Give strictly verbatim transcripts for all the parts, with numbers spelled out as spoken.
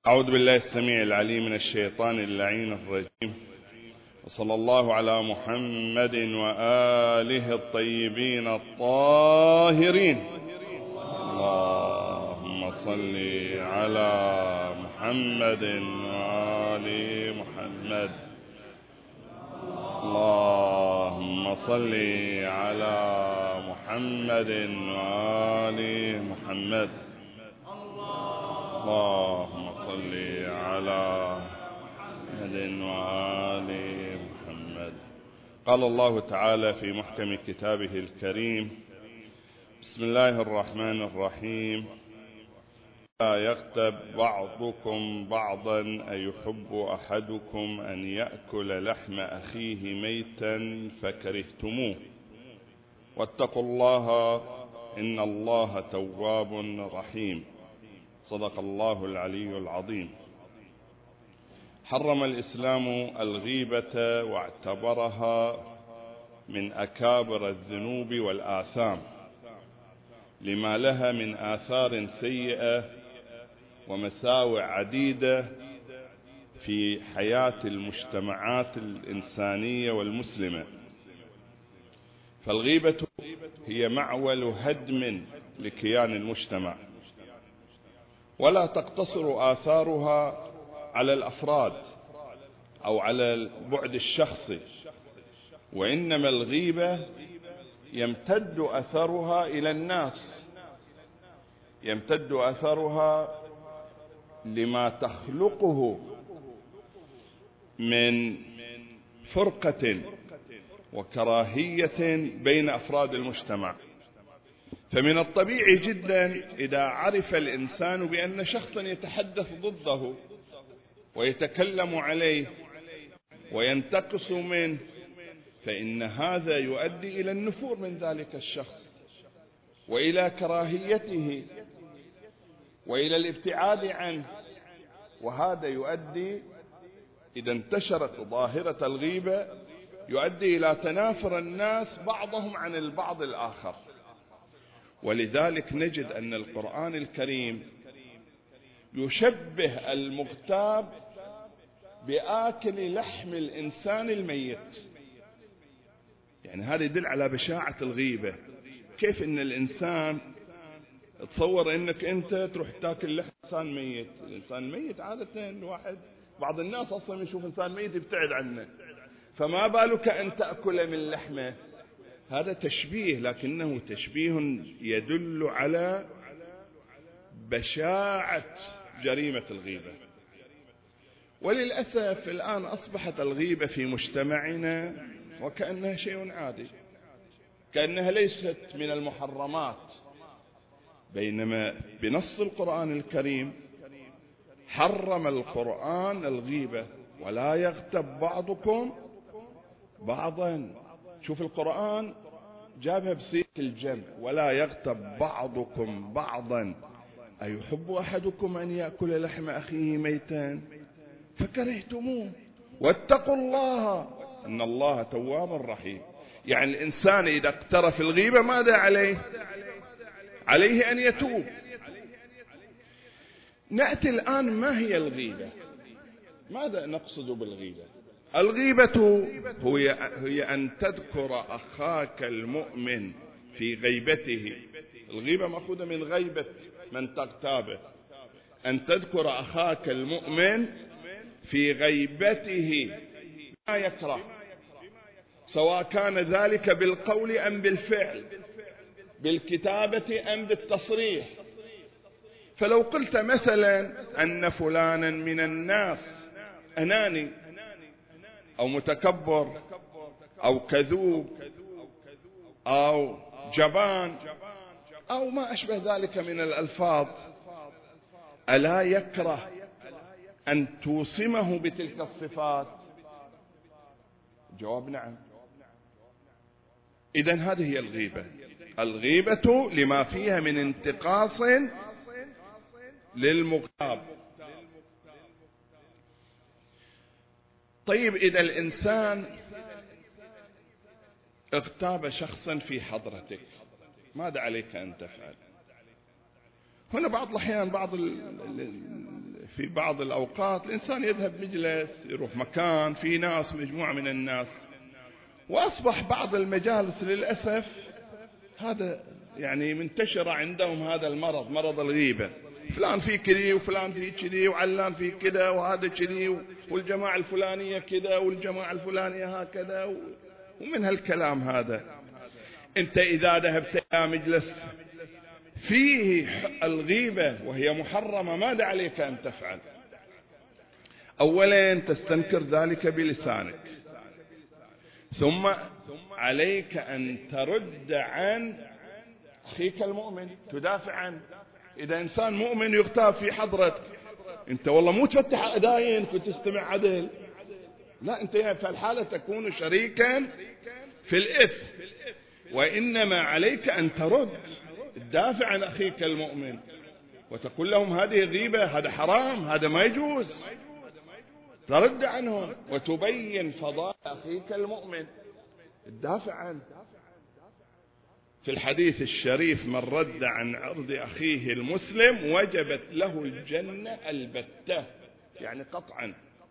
أعوذ بالله السميع العليم من الشيطان اللعين الرجيم، وصلى الله على محمد وآله الطيبين الطاهرين. اللهم صل على محمد وآل محمد. اللهم صل على محمد وآل محمد. اللهم صل على محمد وآل محمد. قال الله تعالى في محكم كتابه الكريم: بسم الله الرحمن الرحيم. لا يغتب بعضكم بعضا أيحب أحدكم أن يأكل لحم أخيه ميتا فكرهتموه واتقوا الله إن الله تواب رحيم. صدق الله العلي العظيم. حرم الإسلام الغيبة واعتبرها من أكابر الذنوب والآثام لما لها من آثار سيئة ومساوئ عديدة في حياة المجتمعات الإنسانية والمسلمة. فالغيبة هي معول هدم لكيان المجتمع، ولا تقتصر آثارها على الأفراد أو على البعد الشخصي، وإنما الغيبة يمتد أثرها إلى الناس، يمتد أثرها لما تخلقه من فرقة وكراهية بين أفراد المجتمع. فمن الطبيعي جدا إذا عرف الإنسان بأن شخصا يتحدث ضده ويتكلم عليه وينتقص منه، فإن هذا يؤدي إلى النفور من ذلك الشخص وإلى كراهيته وإلى الابتعاد عنه. وهذا يؤدي، إذا انتشرت ظاهرة الغيبة، يؤدي إلى تنافر الناس بعضهم عن البعض الآخر. ولذلك نجد أن القرآن الكريم يشبه المغتاب بآكل لحم الإنسان الميت. يعني هذا يدل على بشاعة الغيبة. كيف إن الإنسان تصور إنك أنت تروح تاكل لحم إنسان ميت. الإنسان الميت عادة الواحد، بعض الناس أصلا يشوف إنسان ميت يبتعد عنه، فما بالك أن تأكل من لحمه. هذا تشبيه، لكنه تشبيه يدل على بشاعة جريمة الغيبة. وللأسف الآن أصبحت الغيبة في مجتمعنا وكأنها شيء عادي، كأنها ليست من المحرمات، بينما بنص القرآن الكريم حرم القرآن الغيبة: ولا يغتب بعضكم بعضا. شوف القرآن جابها بصيغة الجمع: ولا يغتب بعضكم بعضا أيحب أحدكم أن يأكل لحم أخيه ميتا فكرهتموه واتقوا الله إن الله تواب رحيم. يعني الإنسان إذا اقترف الغيبة ماذا عليه؟ عليه أن يتوب. نأتي الآن، ما هي الغيبة؟ ماذا نقصد بالغيبة؟ الغيبة هي أن تذكر أخاك المؤمن في غيبته. الغيبة مأخوذة من غيبة من تغتابه، أن تذكر أخاك المؤمن في غيبته ما يكره، سواء كان ذلك بالقول أم بالفعل، بالكتابة أم بالتصريح. فلو قلت مثلا أن فلانا من الناس أناني أو متكبر أو كذوب أو جبان أو ما أشبه ذلك من الألفاظ، ألا يكره أن توصمه بتلك الصفات؟ جواب نعم. إذن هذه هي الغيبة. الغيبة لما فيها من انتقاص للمغتاب. طيب، إذا الإنسان اغتاب شخصا في حضرتك ماذا عليك أن تفعل؟ هنا بعض الأحيان بعض في بعض الأوقات الإنسان يذهب مجلس، يروح مكان في ناس، مجموعة من الناس، وأصبح بعض المجالس للأسف هذا يعني منتشر عندهم هذا المرض، مرض الغيبة. فلان فيه كذي وفلان فيه كذي وعلان فيه كذا وهذا كذي والجماعة الفلانية كذا والجماعة الفلانية هكذا، ومن هالكلام هذا. أنت إذا ذهبت إلى مجلس فيه الغيبة وهي محرمة ماذا عليك أن تفعل؟ أولا تستنكر ذلك بلسانك، ثم عليك أن ترد عن أخيك المؤمن، تدافع عنه. إذا إنسان مؤمن يغتاب في حضرتك، أنت والله مو تفتح أداين كنت تستمع عدل، لا، أنت في الحالة تكون شريكا في الإثم، وإنما عليك أن ترد، تدافع عن أخيك المؤمن وتقول لهم هذه غيبة، هذا حرام، هذا ما يجوز، ترد عنهم وتبين فضائل أخيك المؤمن، تدافع عنه. في الحديث الشريف: من رد عن عرض أخيه المسلم وجبت له الجنة البتة، يعني قطعا.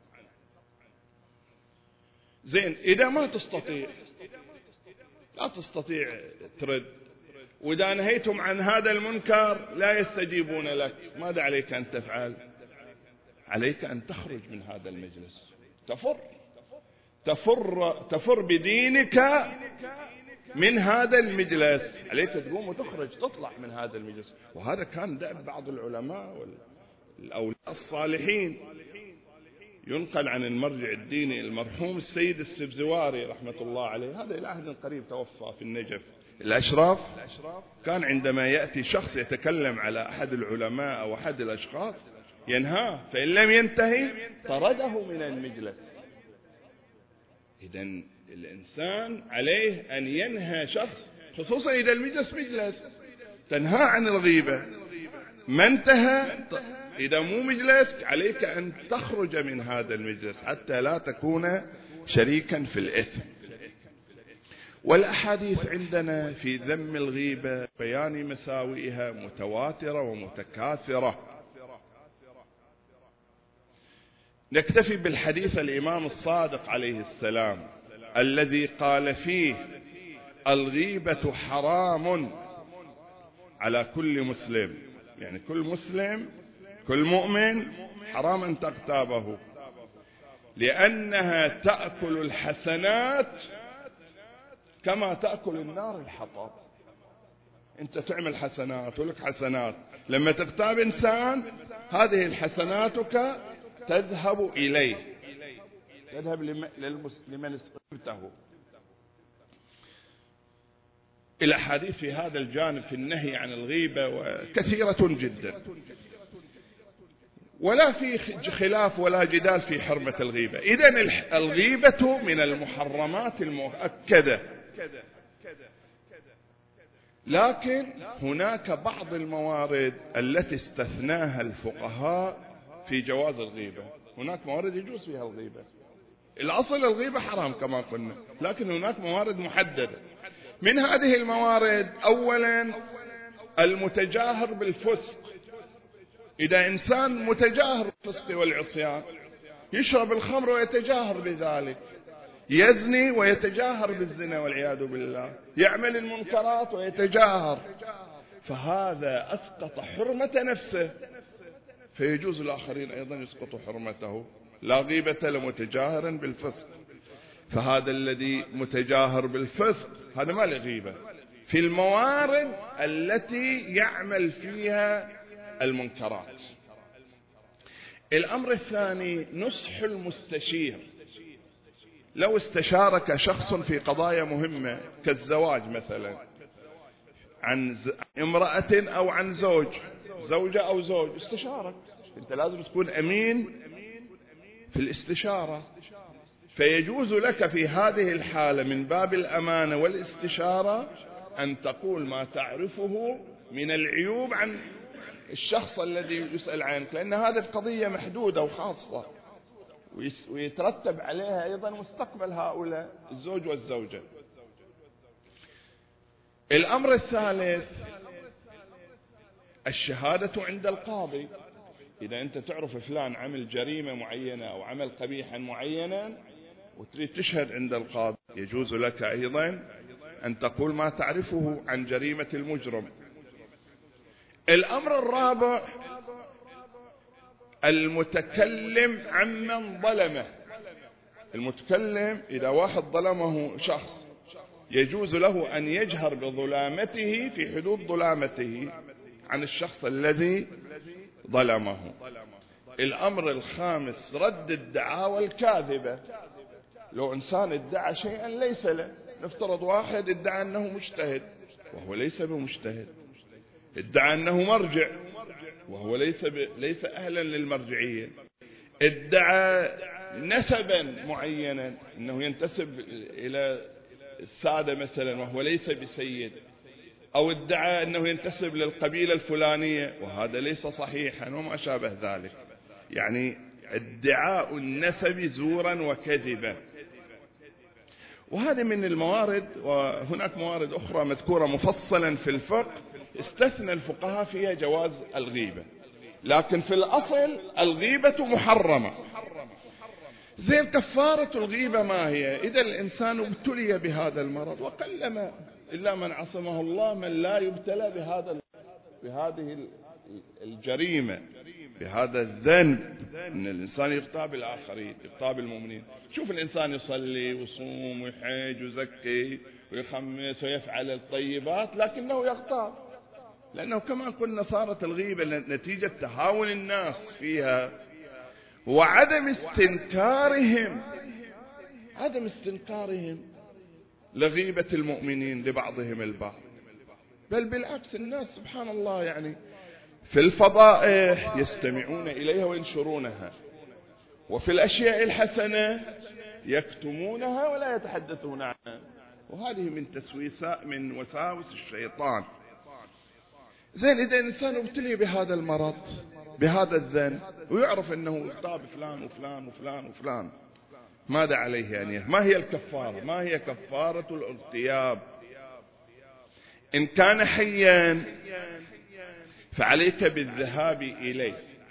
زين، إذا ما تستطيع لا تستطيع ترد، وإذا نهيتم عن هذا المنكر لا يستجيبون لك، ماذا عليك أن تفعل؟ عليك أن تخرج من هذا المجلس، تفر تفر تفر بدينك من هذا المجلس، عليك تقوم وتخرج، تطلع من هذا المجلس. وهذا كان دأب بعض العلماء والأولياء الصالحين. ينقل عن المرجع الديني المرحوم السيد السبزواري رحمة الله عليه، هذا إلى عهد قريب توفى في النجف، الأشراف، كان عندما يأتي شخص يتكلم على أحد العلماء أو أحد الأشخاص ينهاه، فإن لم ينتهي طرده من المجلس. إذن الإنسان عليه أن ينهى شخص، خصوصا إذا المجلس مجلس، تنهى عن الغيبة. ما انتهى، إذا مو مجلس عليك أن تخرج من هذا المجلس حتى لا تكون شريكا في الإثم. والأحاديث عندنا في ذم الغيبة بيان مساوئها متواترة ومتكاثرة. نكتفي بالحديث الإمام الصادق عليه السلام الذي قال فيه: الغيبة حرام على كل مسلم، يعني كل مسلم كل مؤمن حرام أن تغتابه، لأنها تأكل الحسنات كما تأكل النار الحطب. أنت تعمل حسنات ولك حسنات، لما تغتاب إنسان هذه الحسناتك تذهب إليه، تذهب لمن استغفرته. الأحاديث في هذا الجانب في النهي عن الغيبة وكثيرة جدا، ولا في خلاف ولا جدال في حرمة الغيبة. إذن الغيبة من المحرمات المؤكدة، لكن هناك بعض الموارد التي استثناها الفقهاء في جواز الغيبة. هناك موارد يجوز فيها الغيبة، الأصل الغيبة حرام كما قلنا، لكن هناك موارد محددة. من هذه الموارد أولا المتجاهر بالفسق. إذا إنسان متجاهر بالفسق والعصيان، يشرب الخمر ويتجاهر بذلك، يزني ويتجاهر بالزنا والعياذ بالله، يعمل المنكرات ويتجاهر، فهذا أسقط حرمة نفسه، فيجوز الآخرين أيضا يسقط حرمته. لا غيبة لمتجاهر بالفسق، فهذا الذي متجاهر بالفسق هذا ما له غيبة في الموارد التي يعمل فيها المنكرات. الأمر الثاني نصح المستشير. لو استشارك شخص في قضايا مهمة كالزواج مثلا، عن امرأة أو عن زوج، زوجة أو زوج، استشارك، أنت لازم تكون أمين في الاستشارة، فيجوز لك في هذه الحالة من باب الأمانة والاستشارة أن تقول ما تعرفه من العيوب عن الشخص الذي يسأل عنك، لأن هذه القضية محدودة وخاصة، ويترتب عليها أيضا مستقبل هؤلاء الزوج والزوجة. الأمر الثالث الشهادة عند القاضي. إذا أنت تعرف فلان عمل جريمة معينة أو عمل قبيحا معينا وتريد تشهد عند القاضي، يجوز لك أيضا أن تقول ما تعرفه عن جريمة المجرم. الأمر الرابع المتكلم عمن ظلمه. المتكلم إذا واحد ظلمه شخص يجوز له أن يجهر بظلامته في حدود ظلامته عن الشخص الذي ظلمه. الأمر الخامس رد الدعاوى الكاذبة. لو إنسان ادعى شيئا ليس له، نفترض واحد ادعى أنه مجتهد وهو ليس بمجتهد، ادعى أنه مرجع وهو ليس ب... ليس أهلا للمرجعية، ادعى نسبا معينا أنه ينتسب إلى السادة مثلا وهو ليس بسيد، أو ادعى أنه ينتسب للقبيلة الفلانية وهذا ليس صحيحا وما شابه ذلك. يعني ادعاء النسب زورا وكذبا. وهذا من الموارد، وهناك موارد أخرى مذكورة مفصلا في الفقه استثنى الفقهاء فيها جواز الغيبة، لكن في الأصل الغيبة محرمة. زين كفارة الغيبة ما هي؟ إذا الإنسان ابتلي بهذا المرض، وقلما إلا من عصمه الله من لا يبتلى بهذا بهذه الجريمة، بهذا الذنب، أن الإنسان يغتاب الآخرين، يغتاب المؤمنين. شوف الإنسان يصلي ويصوم ويحج ويزكي ويخمس ويفعل الطيبات لكنه يغتاب، لأنه كما قلنا صارت الغيبة نتيجة تهاون الناس فيها وعدم استنكارهم عدم استنكارهم لغيبة المؤمنين لبعضهم البعض. بل بالعكس الناس سبحان الله يعني في الفضائح يستمعون إليها وينشرونها، وفي الأشياء الحسنة يكتمونها ولا يتحدثون عنها، وهذه من تسويساء من وساوس الشيطان. زين إذا الإنسان ابتلي بهذا المرض بهذا الذنب ويعرف أنه اغتاب فلان وفلان وفلان وفلان، ماذا عليه أن يفعل؟ ما هي الكفارة؟ ما هي كفارة الاغتياب؟ إن كان حيا فعليك بالذهاب إليه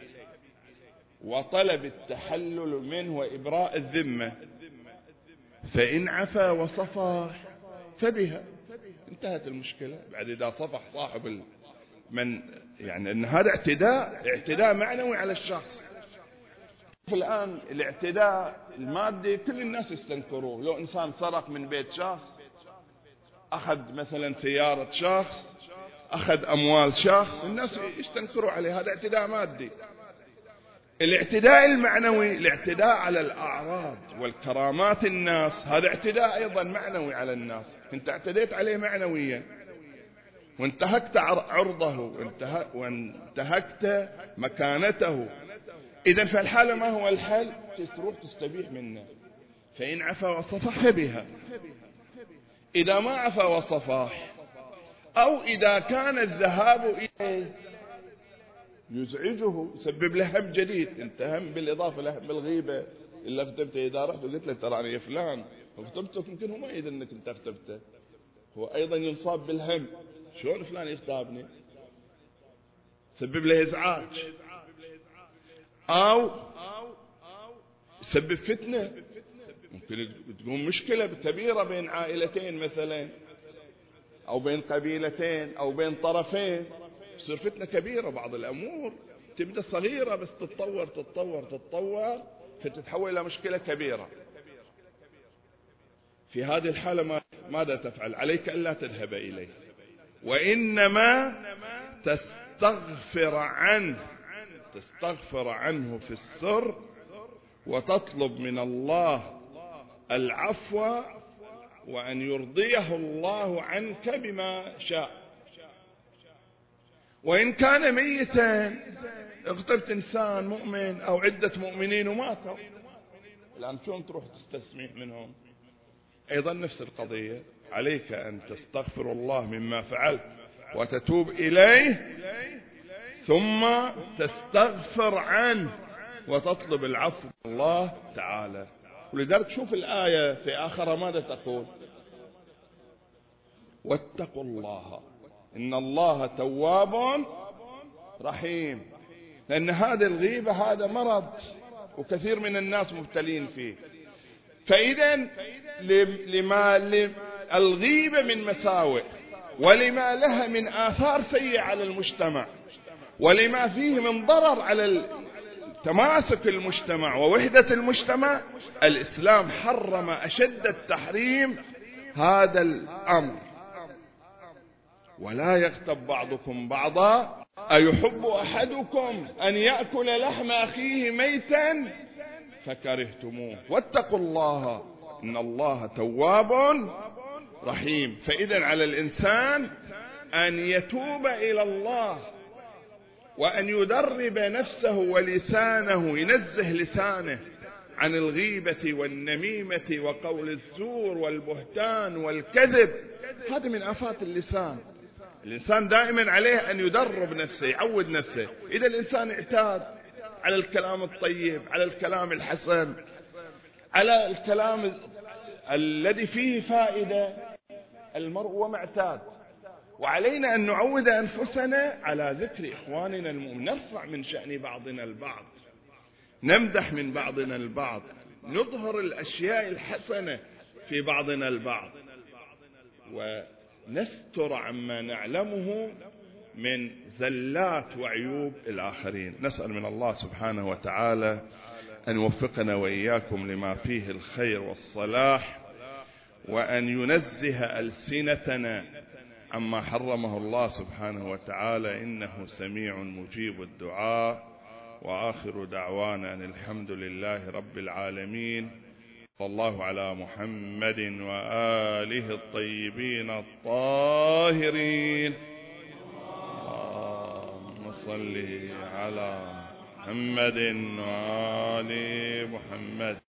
وطلب التحلل منه وإبراء الذمة، فإن عفا وصفح فبها، انتهت المشكلة. بعد إذا صفح صاحب من يعني أن هذا اعتداء اعتداء معنوي على الشخص. الآن الاعتداء المادي كل الناس يستنكروه. لو إنسان سرق من بيت شخص، أخذ مثلا سيارة شخص، أخذ أموال شخص، الناس يستنكروا عليه، هذا اعتداء مادي. الاعتداء المعنوي الاعتداء على الأعراض والكرامات الناس، هذا اعتداء أيضا معنوي على الناس. انت اعتديت عليه معنويا وانتهكت عرضه وانتهكت مكانته. إذن في الحالة ما هو الحل؟ تروح تستبيح منه. فإن عفا وصفح فبها. إذا ما عفا وصفح أو إذا كان الذهاب إليه يزعجه يسبب له هم جديد، انت هم بالإضافة لهم بالغيبة إلا اغتبته. إذا رحت وقلت له ترى يا فلان اغتبتك، يمكن هو ما يدري أنك انت اغتبته، هو أيضا ينصاب بالهم. شلون فلان يغتابني؟ سبب له إزعاج أو سبب فتنة، ممكن تقوم مشكلة كبيرة بين عائلتين مثلا أو بين قبيلتين أو بين طرفين، تصير فتنة كبيرة. بعض الأمور تبدأ صغيرة بس تتطور تتطور تتطور فتتحول إلى مشكلة كبيرة. في هذه الحالة ماذا تفعل؟ عليك ألا تذهب إليه، وإنما تستغفر عنه تستغفر عنه في السر وتطلب من الله العفو وأن يرضيه الله عنك بما شاء. وإن كان ميتا، اغتبت إنسان مؤمن أو عدة مؤمنين وماتوا، الآن شلون تروح تستسمح منهم؟ أيضا نفس القضية، عليك أن تستغفر الله مما فعلت وتتوب إليه، ثم تستغفر عنه وتطلب العفو من الله تعالى. ولذلك شوف الآية في آخر ماذا تقول؟ واتقوا الله إن الله تواب رحيم. لأن هذا الغيبة هذا مرض وكثير من الناس مبتلين فيه. فإذا لما الغيبة من مساوئ، ولما لها من آثار سيئة على المجتمع، ولما فيه من ضرر على تماسك المجتمع ووحدة المجتمع، الإسلام حرم أشد التحريم هذا الأمر. ولا يغتب بعضكم بعضا أيحب أحدكم أن يأكل لحم أخيه ميتا فكرهتموه واتقوا الله إن الله تواب رحيم. فإذا على الإنسان أن يتوب إلى الله، وأن يدرب نفسه ولسانه، ينزه لسانه عن الغيبة والنميمة وقول الزور والبهتان والكذب. هذا من آفات اللسان. الإنسان دائما عليه أن يدرب نفسه، يعود نفسه. إذا الإنسان اعتاد على الكلام الطيب، على الكلام الحسن، على الكلام الذي فيه فائدة، المرء ومعتاد. وعلينا أن نعود أنفسنا على ذكر إخواننا المؤمنين، نرفع من شأن بعضنا البعض، نمدح من بعضنا البعض، نظهر الأشياء الحسنة في بعضنا البعض، ونستر عما نعلمه من زلات وعيوب الآخرين. نسأل من الله سبحانه وتعالى أن يوفقنا وإياكم لما فيه الخير والصلاح، وأن ينزه ألسنتنا عما حرمه الله سبحانه وتعالى، إنه سميع مجيب الدعاء. وآخر دعوانا أن الحمد لله رب العالمين، صلى الله على محمد وآله الطيبين الطاهرين. اللهم صل على محمد وآل محمد.